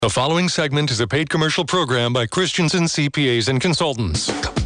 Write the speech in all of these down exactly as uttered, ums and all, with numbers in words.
The following segment is a paid commercial program by Christensen C P As and Consultants.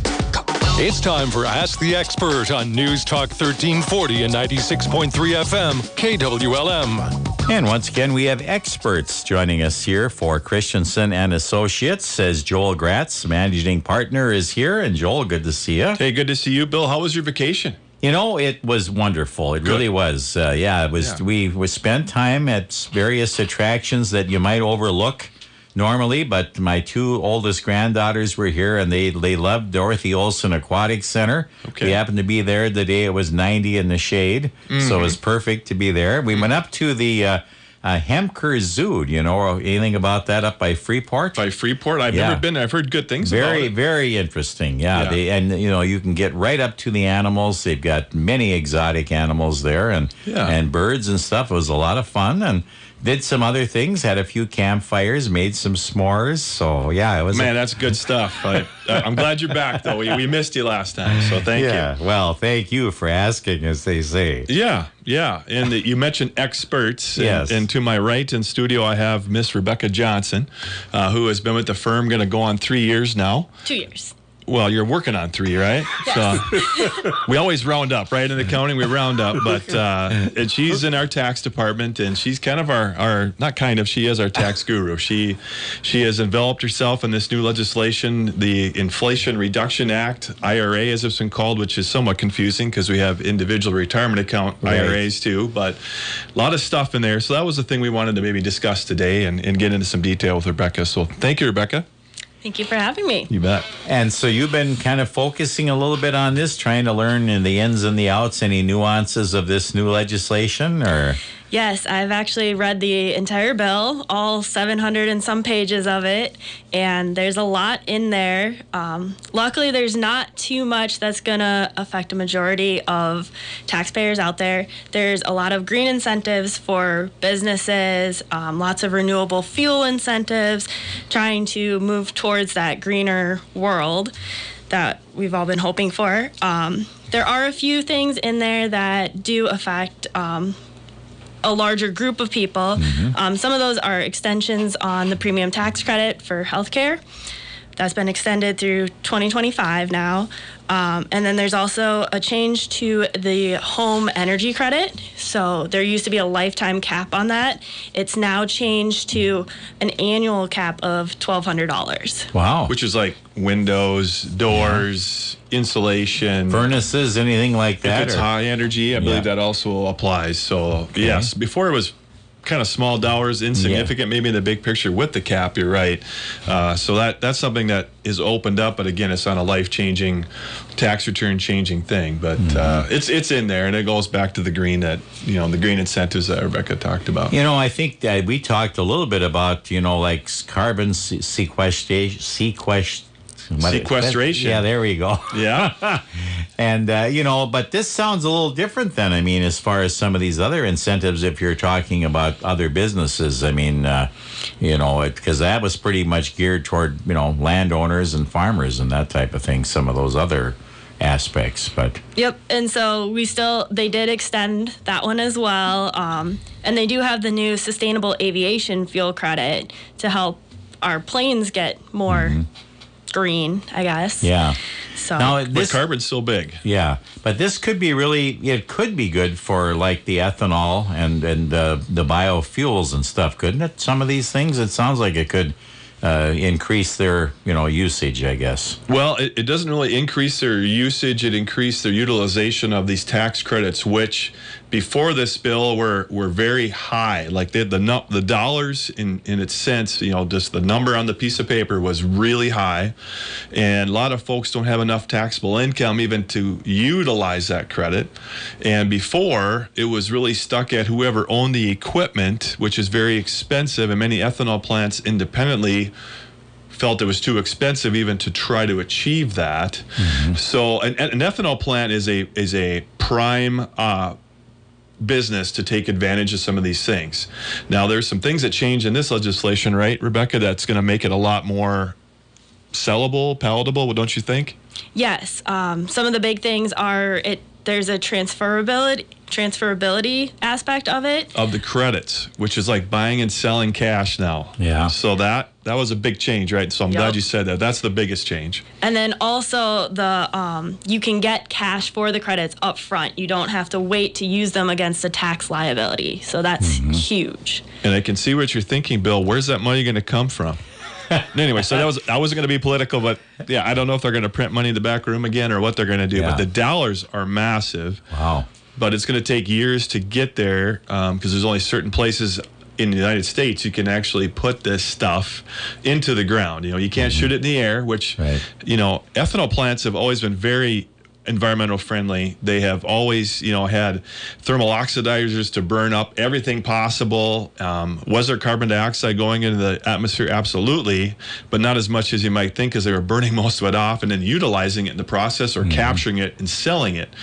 It's time for Ask the Expert on News Talk thirteen forty and ninety-six point three F M, K W L M. And once again, we have experts joining us here for Christensen and Associates. Says Joel Gratz, managing partner, is here. And Joel, good to see you. Hey, good to see you, Bill. How was your vacation? You know, it was wonderful. It Good. really was. Uh, yeah, it was. Yeah. We, we spent time at various attractions that you might overlook normally, but my two oldest granddaughters were here, and they, they loved Dorothy Olson Aquatic Center. Okay. We happened to be there the day it was ninety in the shade, mm-hmm. so it was perfect to be there. We mm-hmm. went up to the uh, uh, Hemker Zoo. Do you know anything about that up by Freeport? By Freeport? I've yeah. never been there. I've heard good things very, about it. Very, very interesting. Yeah, yeah. They, and, you know, you can get right up to the animals. They've got many exotic animals there and yeah. and birds and stuff. It was a lot of fun, and did some other things, had a few campfires, made some s'mores. So, yeah, it was... Man, a- that's good stuff. I, I'm glad you're back, though. We, we missed you last time, so thank yeah, you. Well, thank you for asking, as they say. Yeah, yeah. And you mentioned experts. Yes. And, and to my right in studio, I have Miss Rebecca Johnson, uh, who has been with the firm, going to go on three years now. Two years. Well, you're working on three, right? Yes. So we always round up, right? In accounting, we round up. But uh, and she's in our tax department, and she's kind of our, our not kind of, she is our tax guru. She she has enveloped herself in this new legislation, the Inflation Reduction Act, I R A as it's been called, which is somewhat confusing because we have individual retirement account right. I R As too. But a lot of stuff in there. So that was the thing we wanted to maybe discuss today and, and get into some detail with Rebecca. So thank you, Rebecca. Thank you for having me. You bet. And so you've been kind of focusing a little bit on this, trying to learn in the ins and the outs, any nuances of this new legislation, or? Yes, I've actually read the entire bill, all seven hundred and some pages of it, and there's a lot in there. Um, luckily, there's not too much that's going to affect a majority of taxpayers out there. There's a lot of green incentives for businesses, um, lots of renewable fuel incentives, trying to move towards that greener world that we've all been hoping for. Um, there are a few things in there that do affect um, a larger group of people. Mm-hmm. Um, some of those are extensions on the premium tax credit for healthcare. That's been extended through twenty twenty-five now. Um, and then there's also a change to the home energy credit. So there used to be a lifetime cap on that. It's now changed to an annual cap of twelve hundred dollars. Wow. Which is like windows, doors, yeah. insulation. Furnaces, anything like that? If it's or? high energy, I believe yeah. that also applies. So, okay. yes, before it was kind of small dollars, insignificant, yeah. maybe in the big picture with the cap, you're right. Uh, so that that's something that is opened up, but again, it's not a life-changing, tax return-changing thing. But mm-hmm. uh, it's it's in there, and it goes back to the green that, you know, the green incentives that Rebecca talked about. You know, I think that we talked a little bit about, you know, like carbon sequestration, sequestration. Sequestration. Yeah, there we go. Yeah. And, uh, you know, but this sounds a little different than, I mean, as far as some of these other incentives, if you're talking about other businesses. I mean, uh, you know, because that was pretty much geared toward, you know, landowners and farmers and that type of thing, some of those other aspects. But yep. And so we still, they did extend that one as well. Um, and they do have the new sustainable aviation fuel credit to help our planes get more mm-hmm. green, I guess. Yeah. So now, this, but carbon's still big. Yeah, but this could be really, it could be good for like the ethanol and and uh, the biofuels and stuff, couldn't it? Some of these things, it sounds like it could uh, increase their, you know, usage, I guess. Well, it, it doesn't really increase their usage. It increased their utilization of these tax credits, which before this bill were were very high. Like the the the dollars in in its sense, you know, just the number on the piece of paper was really high, and a lot of folks don't have enough taxable income even to utilize that credit. And before, it was really stuck at whoever owned the equipment, which is very expensive, and many ethanol plants independently felt it was too expensive even to try to achieve that. Mm-hmm. So an, an ethanol plant is a is a prime uh, business to take advantage of some of these things. Now, there's some things that change in this legislation, right, Rebecca, that's going to make it a lot more sellable, palatable, don't you think? Yes. Um, some of the big things are it there's a transferability transferability aspect of it. Of the credits, which is like buying and selling cash now. Yeah. So that that was a big change, right? So I'm Yep. glad you said that. That's the biggest change. And then also the um, you can get cash for the credits up front. You don't have to wait to use them against a tax liability. So that's Mm-hmm. huge. And I can see what you're thinking, Bill. Where's that money going to come from? Anyway, so that was I wasn't going to be political, but yeah, I don't know if they're going to print money in the back room again or what they're going to do. Yeah. But the dollars are massive. Wow. But it's going to take years to get there because um, there's only certain places in the United States you can actually put this stuff into the ground. You know, you can't shoot it in the air, which, Right. you know, ethanol plants have always been very environmental friendly. They have always, you know, had thermal oxidizers to burn up everything possible. Um, was there carbon dioxide going into the atmosphere? Absolutely, but not as much as you might think, because they were burning most of it off and then utilizing it in the process or mm-hmm. capturing it and selling it.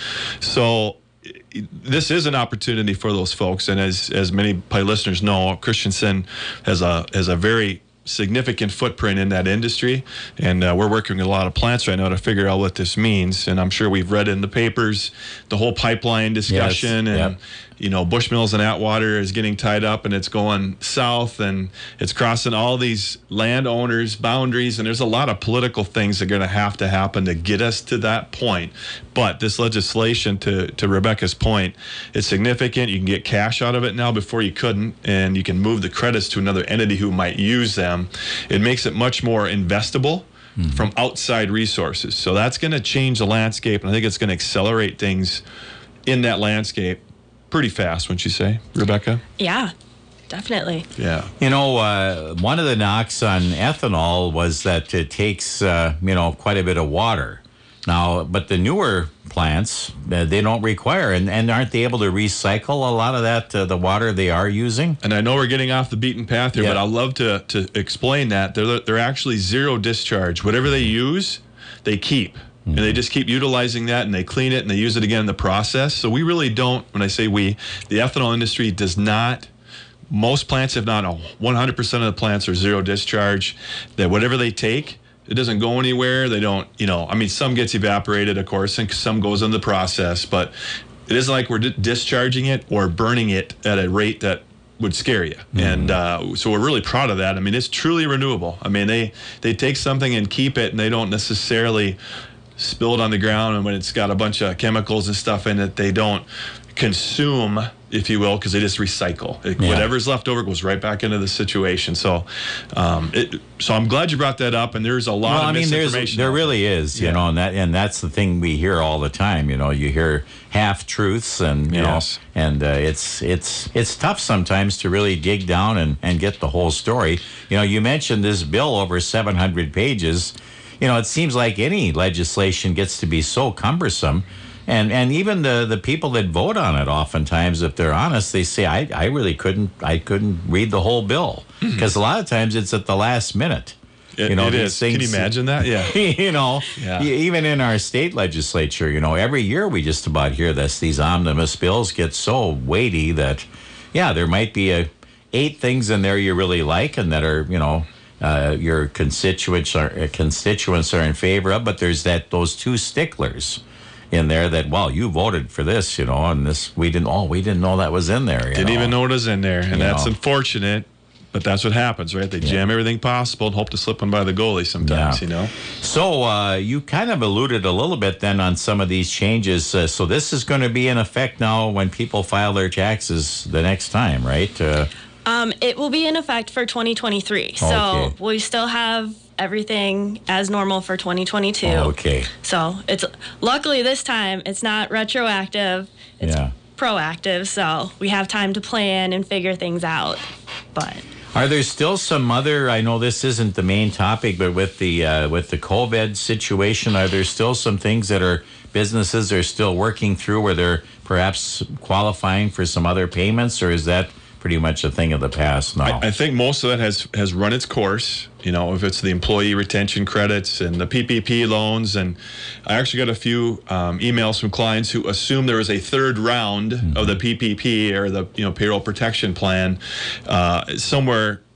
So this is an opportunity for those folks, and as as many probably listeners know, Christensen has a has a very significant footprint in that industry, and uh, we're working with a lot of plants right now to figure out what this means. And I'm sure we've read in the papers the whole pipeline discussion, yes. and Yep. you know, Bushmills and Atwater is getting tied up, and it's going south, and it's crossing all these landowners' boundaries, and there's a lot of political things that are going to have to happen to get us to that point. But this legislation, to to Rebecca's point, is significant. You can get cash out of it now before you couldn't, and you can move the credits to another entity who might use them. It makes it much more investable mm-hmm. from outside resources. So that's going to change the landscape, and I think it's going to accelerate things in that landscape pretty fast, wouldn't you say, Rebecca? Yeah, definitely. Yeah. You know, uh, one of the knocks on ethanol was that it takes, uh, you know, quite a bit of water. Now, but the newer plants, uh, they don't require, and, and aren't they able to recycle a lot of that, uh, the water they are using? And I know we're getting off the beaten path here, Yeah. but I'd love to, to explain that. They're, they're actually zero discharge. Whatever they use, they keep. And they just keep utilizing that, and they clean it, and they use it again in the process. So we really don't, when I say we, the ethanol industry does not, most plants, if not one hundred percent of the plants are zero discharge, that whatever they take, it doesn't go anywhere. They don't, you know, I mean, some gets evaporated, of course, and some goes in the process, but it isn't like we're di- discharging it or burning it at a rate that would scare you. Mm-hmm. And uh, so we're really proud of that. I mean, it's truly renewable. I mean, they, they take something and keep it, and they don't necessarily spill it on the ground, and when it's got a bunch of chemicals and stuff in it, they don't consume, if you will, because they just recycle. It, yeah. Whatever's left over goes right back into the situation. So, um, it, so I'm glad you brought that up. And there's a lot well, of I mean, there's, misinformation. there really is, you Yeah. know, and that and that's the thing we hear all the time. You know, you hear half truths, and you Yes. know, and uh, it's it's it's tough sometimes to really dig down and, and get the whole story. You know, you mentioned this bill over seven hundred pages. You know, it seems like any legislation gets to be so cumbersome. And and even the, the people that vote on it, oftentimes, if they're honest, they say, I, I really couldn't I couldn't read the whole bill. Because mm-hmm. a lot of times it's at the last minute. It, you know, it these is. Things, Can you imagine that? Yeah. you know, Yeah. e- even in our state legislature, you know, every year we just about hear this. These omnibus bills get so weighty that, yeah, there might be a, eight things in there you really like and that are, you know, Uh, your constituents are uh, constituents are in favor of, but there's that those two sticklers in there that, well, you voted for this, you know, and this we didn't. Oh, we didn't know that was in there. You Didn't know? even know it was in there, and You that's know. unfortunate. But that's what happens, right? They Yeah. jam everything possible and hope to slip one by the goalie sometimes. Yeah. You know. So uh, you kind of alluded a little bit then on some of these changes. Uh, so this is going to be in effect now when people file their taxes the next time, right? Uh, Um, it will be in effect for twenty twenty-three. So Okay. we still have everything as normal for twenty twenty-two. okay. So it's luckily this time it's not retroactive. It's Yeah. proactive. So we have time to plan and figure things out. But Are there still some other? I know this isn't the main topic, but with the uh, with the COVID situation, are there still some things that are businesses are still working through where they're perhaps qualifying for some other payments, or is that pretty much a thing of the past now? I, I think most of that has has run its course. You know, if it's the employee retention credits and the P P P loans, and I actually got a few um, emails from clients who assumed there was a third round mm-hmm. of the P P P or the you know payroll protection plan uh, somewhere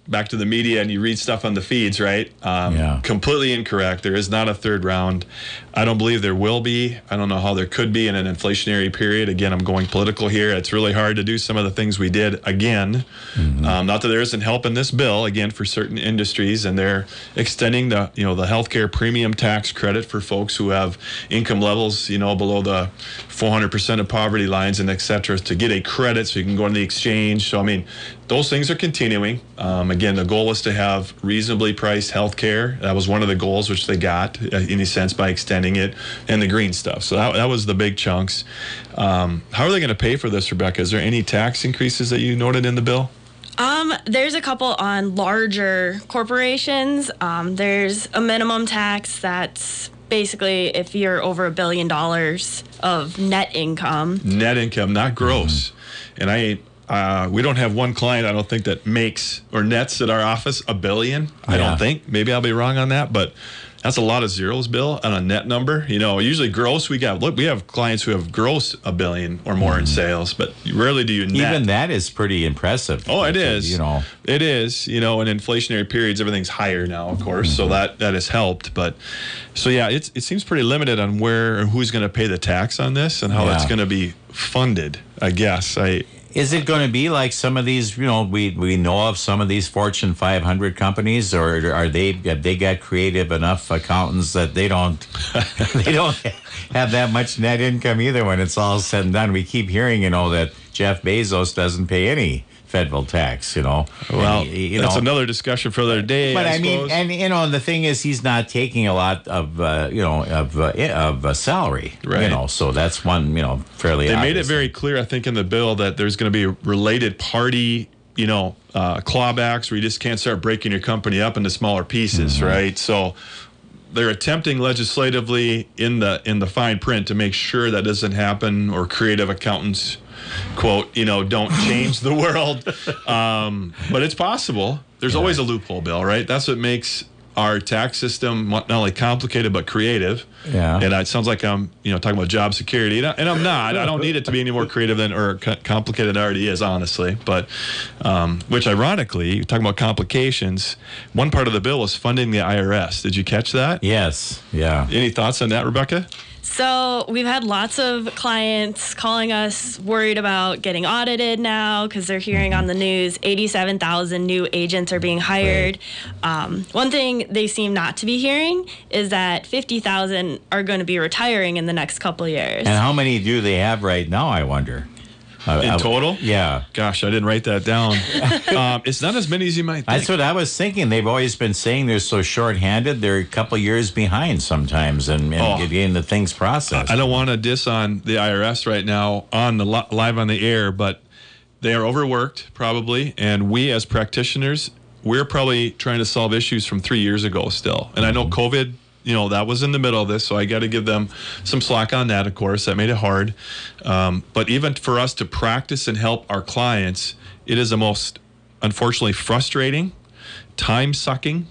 back to the media and you read stuff on the feeds, right? Um, Yeah. Completely incorrect. There is not a third round. I don't believe there will be. I don't know how there could be in an inflationary period. Again, I'm going political here. It's really hard to do some of the things we did again. Mm-hmm. Um, not that there isn't help in this bill, again, for certain industries, and they're extending the, you know, the healthcare premium tax credit for folks who have income levels, you know, below the four hundred percent of poverty lines and et cetera, to get a credit so you can go on the exchange. So, I mean, those things are continuing. Um, again, the goal was to have reasonably priced health care. That was one of the goals, which they got, uh, in a sense, by extending it, and the green stuff. So that, that was the big chunks. Um, how are they going to pay for this, Rebecca? Is there any tax increases that you noted in the bill? Um, there's a couple on larger corporations. Um, there's a minimum tax that's basically if you're over a billion dollars of net income. Net income, not gross. Mm-hmm. And I... Uh, we don't have one client, I don't think, that makes or nets at our office a billion. I Yeah. don't think. Maybe I'll be wrong on that, but that's a lot of zeros, Bill, on a net number. You know, usually gross, we got, look, we have clients who have gross a billion or more mm-hmm. in sales, but rarely do you net. Even that is pretty impressive. Oh, it is. You know, it is. You know, in inflationary periods, everything's higher now, of course, mm-hmm. so that, that has helped. But so, yeah, it's, it seems pretty limited on where or who's going to pay the tax on this and how Yeah. that's going to be funded, I guess. I Is it going to be like some of these, you know, we, we know of some of these Fortune five hundred companies, or are they, have they got creative enough accountants that they don't, they don't have that much net income either when it's all said and done? We keep hearing, you know, that Jeff Bezos doesn't pay any federal tax, you know. Well, and, you that's know, another discussion for another day. But I, I mean, suppose. and you know, the thing is, he's not taking a lot of, uh, you know, of uh, of uh, salary, Right. You know, so that's one, you know, fairly. They obvious. made it very clear, I think, in the bill that there's going to be related party, you know, uh, clawbacks where you just can't start breaking your company up into smaller pieces, mm-hmm. right? So they're attempting legislatively in the in the fine print to make sure that doesn't happen, or creative accountants, quote, you know, don't change the world. Um, but it's possible. There's yeah. always a loophole, Bill, right? That's what makes our tax system not only complicated but creative. Yeah. And it sounds like I'm, you know, talking about job security, and, I, and I'm not. I don't need it to be any more creative than or co- complicated than it already is, honestly. But um, which, ironically, talking about complications, one part of the bill was funding the I R S. Did you catch that? Yes. Yeah. Any thoughts on that, Rebecca? So we've had lots of clients calling us worried about getting audited now because they're hearing on the news eighty-seven thousand new agents are being hired. Right. Um, one thing they seem not to be hearing is that fifty thousand are going to be retiring in the next couple of years. And how many do they have right now, I wonder? Uh, in total? Uh, yeah. Gosh, I didn't write that down. um, it's not as many as you might think. That's what I was thinking. They've always been saying they're so short-handed. They're a couple years behind sometimes in, in oh, getting the things processed. I don't want to diss on the I R S right now on the live on the air, but they are overworked probably, and we as practitioners, we're probably trying to solve issues from three years ago still. And I know COVID, you know, that was in the middle of this, so I got to give them some slack on that, of course. That made it hard. Um, but even for us to practice and help our clients, it is the most, unfortunately, frustrating, time-sucking.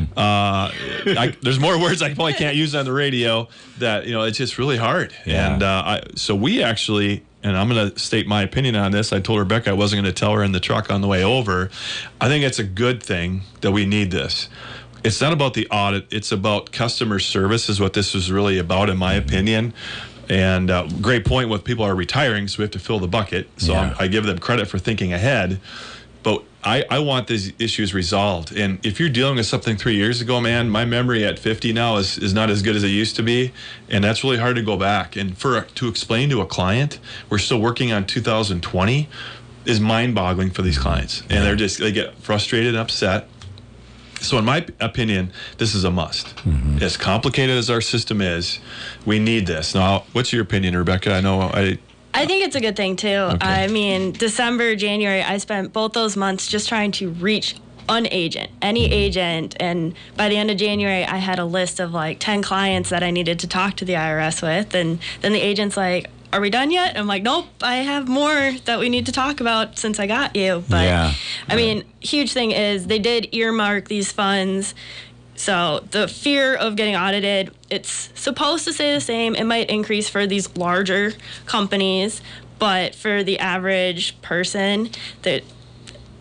Uh, I, there's more words I probably can't use on the radio that, you know, it's just really hard. Yeah. And uh, I, so we actually, and I'm going to state my opinion on this. I told Rebecca I wasn't going to tell her in the truck on the way over. I think it's a good thing that we need this. It's not about the audit. It's about customer service is what this is really about, in my opinion. And uh, great point with people are retiring, so we have to fill the bucket. So Yeah. I give them credit for thinking ahead. But I, I want these issues resolved. And if you're dealing with something three years ago, man, my memory at fifty now is, is not as good as it used to be. And that's really hard to go back. And for to explain to a client, we're still working on two thousand twenty is mind-boggling for these clients. And they're just, they get frustrated and upset. So in my opinion, this is a must. Mm-hmm. As complicated as our system is, we need this. Now, what's your opinion, Rebecca? I know I... I think it's a good thing, too. Okay. I mean, December, January, I spent both those months just trying to reach an agent, any agent. And by the end of January, I had a list of like ten clients that I needed to talk to the I R S with. And then the agent's like, are we done yet? I'm like, nope, I have more that we need to talk about since I got you. But Yeah. I mean, huge thing is they did earmark these funds. So the fear of getting audited, it's supposed to stay the same. It might increase for these larger companies, but for the average person, that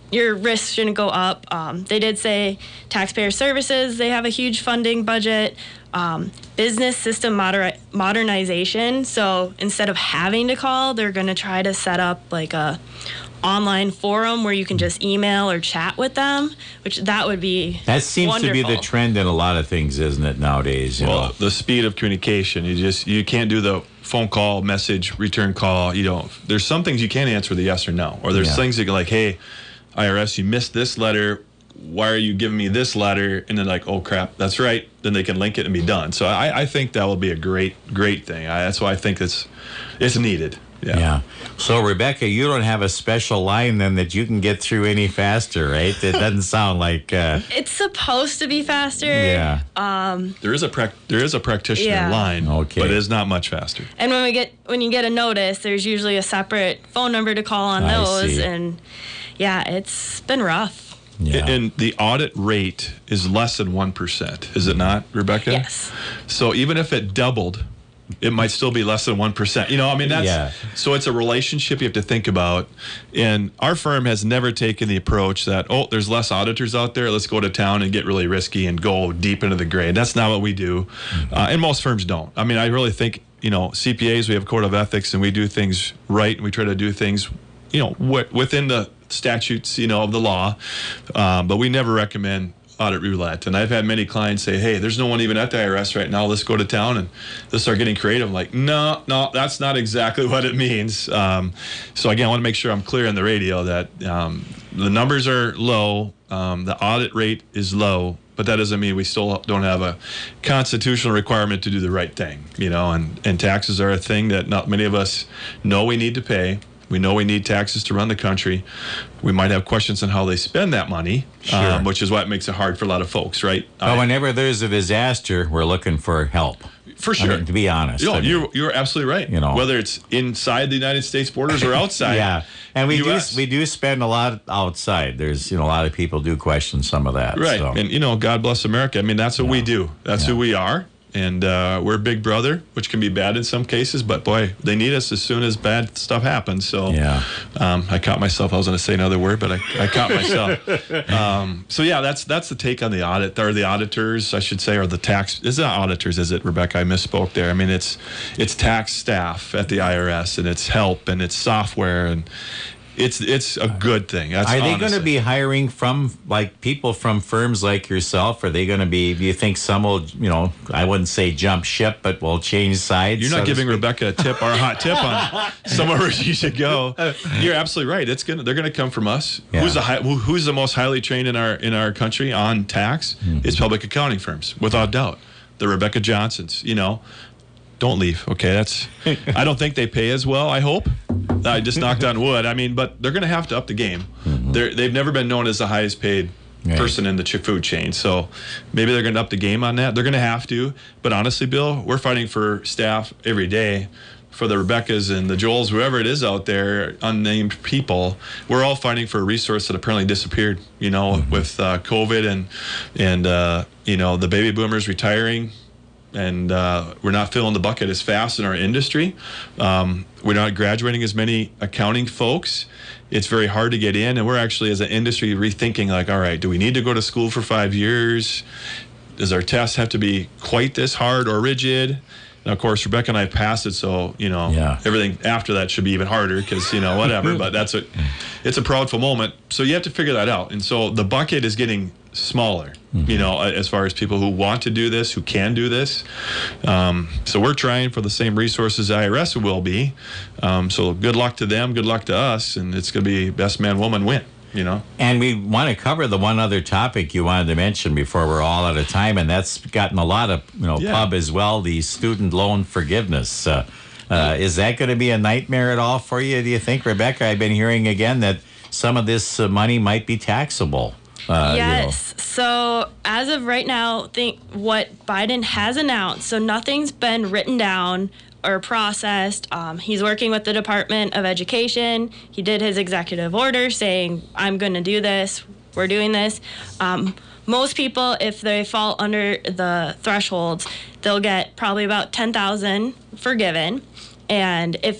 your risk shouldn't go up. Um, they did say taxpayer services, they have a huge funding budget. Um, business system moder- modernization. So instead of having to call, they're going to try to set up like a online forum where you can just email or chat with them, which that would be That seems wonderful. to be the trend in a lot of things, isn't it, nowadays? You Well, know? the speed of communication, you just you can't do the phone call, message, return call. You don't. There's some things you can't answer the yes or no, or there's Yeah. things that go like, hey, I R S, you missed this letter. Why are you giving me this letter? And then like, oh crap, that's right. Then they can link it and be done. So I, I think that will be a great, great thing. I, that's why I think it's it's needed. Yeah. Yeah. So, Rebecca, you don't have a special line then that you can get through any faster, right? It doesn't sound like. Uh, It's supposed to be faster. yeah. There is a prac there is a practitioner Yeah. line, Okay. but it is not much faster. And when we get when you get a notice, there's usually a separate phone number to call on I those. see. And yeah, it's been rough. Yeah. And the audit rate is less than one percent, is it not, Rebecca? Yes. So even if it doubled, it might still be less than one percent. You know, I mean, that's Yeah. so it's a relationship you have to think about. And our firm has never taken the approach that, oh, there's less auditors out there, let's go to town and get really risky and go deep into the grade. That's not what we do. Mm-hmm. Uh, and most firms don't. I mean, I really think, you know, C P As, we have a code of ethics and we do things right and we try to do things, you know, w- within the statutes, you know, of the law. Um, but we never recommend audit roulette. And I've had many clients say, hey, there's no one even at the I R S right now. Let's go to town and let's start getting creative. I'm like, no, no, that's not exactly what it means. Um, so again, I want to make sure I'm clear on the radio that um, the numbers are low. Um, the audit rate is low, but that doesn't mean we still don't have a constitutional requirement to do the right thing, you know, and, and taxes are a thing that not many of us know we need to pay. We know we need taxes to run the country. We might have questions on how they spend that money, Sure. um, which is what makes it hard for a lot of folks, right? But I- whenever there's a disaster, we're looking for help. for I sure. mean, to be honest. You know, I mean, you're, you're absolutely right. You know. Whether it's inside the United States borders or outside. yeah, and we U S. do we do spend a lot outside. There's you know a lot of people do question some of that. Right. So. And, you know, God bless America. I mean, that's what we Yeah. do. That's Yeah. who we are. And uh, we're Big Brother, which can be bad in some cases, but boy, they need us as soon as bad stuff happens. So Yeah. um, I caught myself. I was going to say another word, but I, I caught myself. Um, so yeah, that's that's the take on the audit, or the auditors, I should say, or the tax. It's not auditors, is it, Rebecca? I misspoke there. I mean, it's it's tax staff at the I R S, and it's help, and it's software, and it's it's a good thing. That's Are they going to honestly- be hiring from like people from firms like yourself? Are they going to be? Do you think some will, you know, I wouldn't say jump ship, but will change sides? You're so not to giving speak? Rebecca a tip or a hot tip on somewhere where she should go. You're absolutely right. It's gonna they're gonna come from us. Yeah. Who's the high, who, who's the most highly trained in our in our country on tax? Mm-hmm. It's public accounting firms, without doubt. The Rebecca Johnsons. You know, don't leave. Okay, that's. I don't think they pay as well. I hope. I just knocked on wood. I mean, but they're gonna have to up the game. Mm-hmm. They're they've never been known as the highest paid Right. person in the ch- food chain. So maybe they're going to up the game on that. They're going to have to. But honestly, Bill, we're fighting for staff every day, for the Rebeccas and the Joels, whoever it is out there, unnamed people. We're all fighting for a resource that apparently disappeared, you know, Mm-hmm. with uh, COVID and, and uh, you know, the baby boomers retiring. And uh, we're not filling the bucket as fast in our industry. Um, we're not graduating as many accounting folks. It's very hard to get in, and we're actually, as an industry, rethinking like, all right, do we need to go to school for five years? Does our test have to be quite this hard or rigid? And of course, Rebecca and I passed it, so you know Yeah. everything after that should be even harder because you know whatever. But that's a, it's a proudful moment. So you have to figure that out, and so the bucket is getting smaller. You know, as far as people who want to do this, who can do this. Um, so we're trying for the same resources I R S will be. Um, so good luck to them, good luck to us, and it's going to be best man, woman win. You know. And we want to cover the one other topic you wanted to mention before we're all out of time, and that's gotten a lot of you know Yeah. pub as well. The student loan forgiveness. Uh, uh, is that going to be a nightmare at all for you? Do you think, Rebecca? I've been hearing again that some of this uh, money might be taxable. Uh, you know. Yes. So as of right now, think what Biden has announced. So nothing's been written down or processed. Um, he's working with the Department of Education. He did his executive order saying, "I'm going to do this. We're doing this." Um, most people, if they fall under the thresholds, they'll get probably about ten thousand forgiven, and if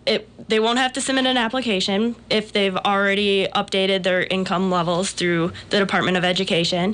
it they won't have to submit an application if they've already updated their income levels through the Department of Education.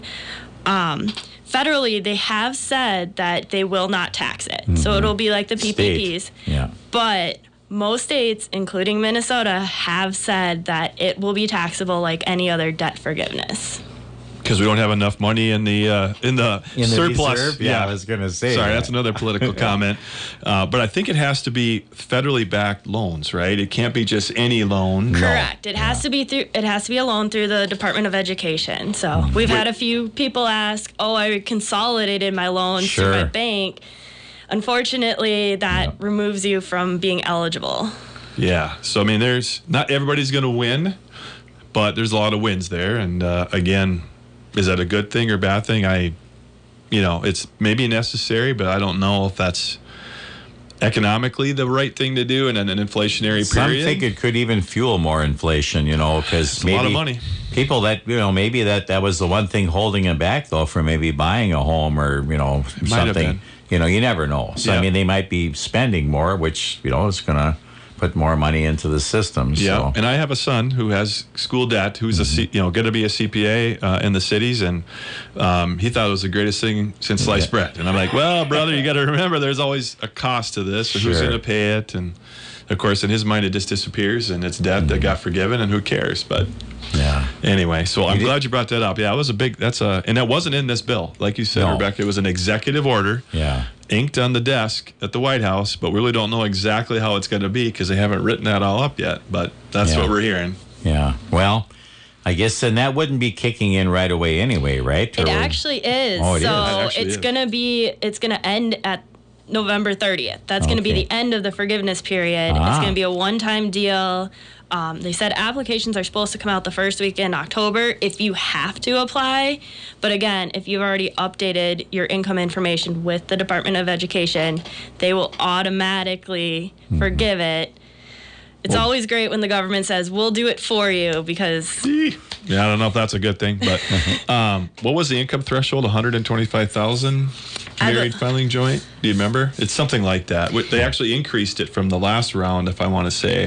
Um, federally, they have said that they will not tax it. Mm-hmm. So it'll be like the P P Ps. State. Yeah. But most states, including Minnesota, have said that it will be taxable like any other debt forgiveness. Because we don't have enough money in the uh, in the in the surplus. Reserve? Yeah, I was going to say. Sorry, that. that's another political comment. Uh, but I think it has to be federally backed loans, right? It can't be just any loan. Correct. It has yeah. to be through. It has to be a loan through the Department of Education. So mm-hmm. we've Wait. had a few people ask, "Oh, I consolidated my loans sure. through my bank." Unfortunately, that yep. removes you from being eligible. Yeah. So I mean, there's not everybody's going to win, but there's a lot of wins there, and uh, again. Is that a good thing or bad thing? I, you know, it's maybe necessary, but I don't know if that's economically the right thing to do in an, an inflationary Some period. Some think it could even fuel more inflation, you know, because maybe a lot of money. People that, you know, maybe that, that was the one thing holding them back, though, from maybe buying a home or, you know, it something. You know, you never know. So, yeah. I mean, they might be spending more, which, you know, is going to put more money into the system. Yeah, so. And I have a son who has school debt, who's mm-hmm. a C, you know going to be a C P A uh, in the cities, and um, he thought it was the greatest thing since sliced yeah. bread. And I'm like, well, brother, you got to remember, there's always a cost to this, and sure. who's going to pay it, and of course, in his mind, it just disappears, and it's debt mm-hmm. that got forgiven, and who cares? But yeah. Anyway, so you I'm did? glad you brought that up. Yeah, it was a big. That's a, and that wasn't in this bill, like you said, no. Rebecca. It was an executive order. Yeah. Inked on the desk at the White House, but we really don't know exactly how it's going to be because they haven't written that all up yet. But that's yeah. what we're hearing. Yeah. Well, I guess then that wouldn't be kicking in right away anyway, right? It or actually is. Oh, it so is. It it's is. going to be. It's going to end at November thirtieth. That's going to Okay. be the end of the forgiveness period. Ah. It's going to be a one-time deal. Um, they said applications are supposed to come out the first week in October if you have to apply. But again, if you've already updated your income information with the Department of Education, they will automatically mm-hmm. forgive it. It's well, always great when the government says, we'll do it for you because... Yeah, I don't know if that's a good thing, but um, what was the income threshold? one hundred twenty-five thousand married filing joint? Do you remember? It's something like that. They actually increased it from the last round, if I want to say.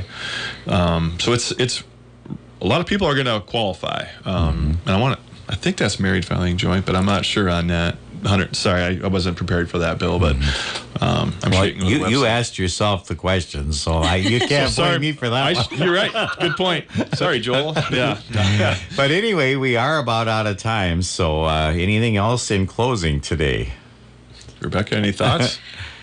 Um, so it's it's a lot of people are going to qualify, um, mm-hmm. and I want to. I think that's married filing joint, but I'm not sure on that. one hundred Sorry, I, I wasn't prepared for that, Bill, but um, I'm well, checking you, the you asked yourself the question, so I, you can't so blame me for that. I, you're right. Good point. Sorry, Joel. Yeah. yeah. But anyway, we are about out of time, so uh, anything else in closing today? Rebecca, any thoughts?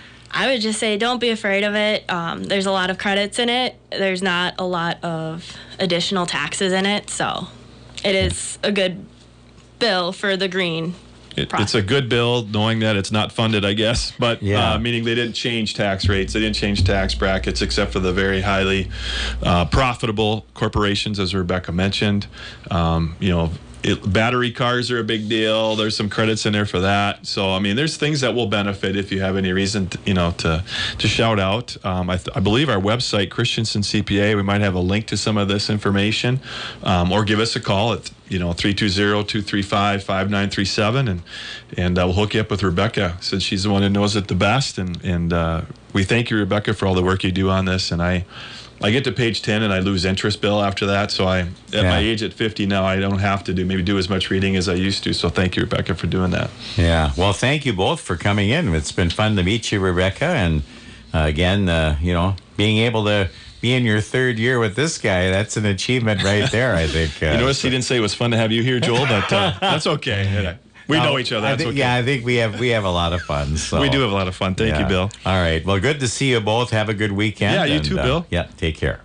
I would just say don't be afraid of it. Um, there's a lot of credits in it. There's not a lot of additional taxes in it, so it is a good bill for the green. It, it's a good bill, knowing that it's not funded, I guess, but yeah. uh, meaning they didn't change tax rates, they didn't change tax brackets, except for the very highly uh, profitable corporations, as Rebecca mentioned. Um, you know, it, battery cars are a big deal. There's some credits in there for that. So, I mean, there's things that will benefit if you have any reason, to, you know, to to shout out. Um, I, th- I believe our website, Christensen C P A, we might have a link to some of this information, um, or give us a call at you know three two zero, two three five, five nine three seven, and and uh, we'll hook you up with Rebecca since she's the one who knows it the best. And and uh, we thank you, Rebecca, for all the work you do on this. And I. I get to page ten and I lose interest, Bill, after that. So I, at yeah. my age at fifty now, I don't have to do maybe do as much reading as I used to. So thank you, Rebecca, for doing that. Yeah. Well, thank you both for coming in. It's been fun to meet you, Rebecca. And uh, again, uh, you know, being able to be in your third year with this guy, that's an achievement right there, I think. Uh, you notice he didn't say it was fun to have you here, Joel, but uh, that's okay. We know each other. That's I think, okay. Yeah, I think we have we have a lot of fun. So. We do have a lot of fun. Thank yeah. you, Bill. All right. Well, good to see you both. Have a good weekend. Yeah, you and, too, uh, Bill. Yeah, take care.